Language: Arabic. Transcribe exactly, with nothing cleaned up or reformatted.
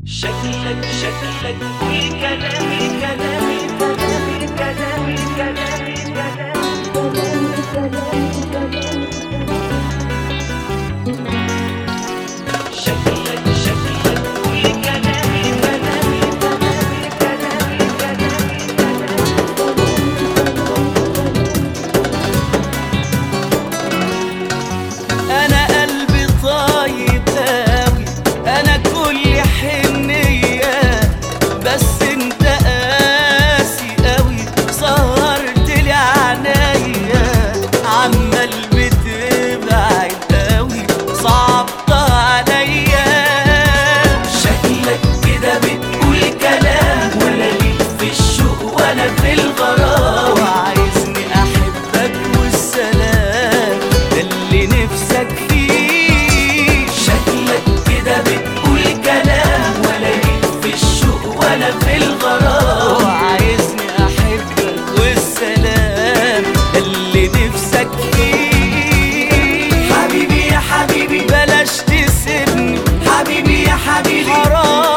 شكلك شكلك كل كلامي كلامي كلامي كلامي كلامي كلامي شكلك شكلك كل كلامي كلامي كلامي كلامي كلامي. أنا قلبي طيب قوي، أنا كل حنية، بس انت قاسي قوي، سهرت لي عنايا، عمال بتبعد قوي، صعبت عليا. شكلك كده بتقول كلام، ولا ليك في الشوق ولا في الغرام، وعايزني احبك والسلام ده اللي نفسك فيه. شكلك كده بتقول كلام، ولا ليك في الشوق ولا في الغرام، وعايزني احبك والسلام ده اللي نفسك فيه. حبيبي يا حبيبي بلاش تسيبني، حبيبي يا حبيبي حرام